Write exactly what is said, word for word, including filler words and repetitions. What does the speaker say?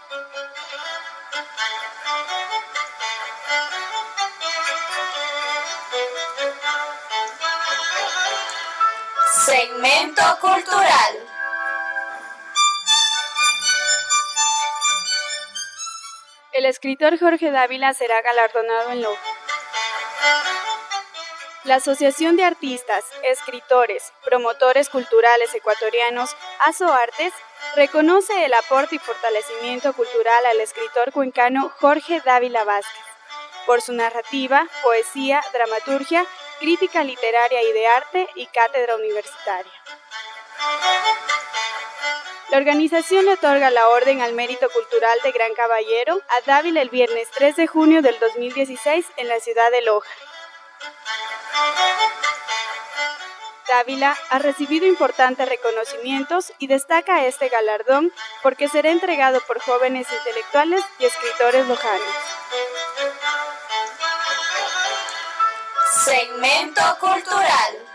Segmento cultural. El escritor Jorge Dávila será galardonado en Loja. La Asociación de Artistas, Escritores, Promotores Culturales Ecuatorianos, ASOARTES, reconoce el aporte y fortalecimiento cultural al escritor cuencano Jorge Dávila Vázquez, por su narrativa, poesía, dramaturgia, crítica literaria y de arte y cátedra universitaria. La organización le otorga la Orden al Mérito Cultural de Gran Caballero a Dávila el viernes tres de junio del dos mil dieciséis en la ciudad de Loja. Dávila ha recibido importantes reconocimientos y destaca este galardón porque será entregado por jóvenes intelectuales y escritores lojanos. Segmento cultural.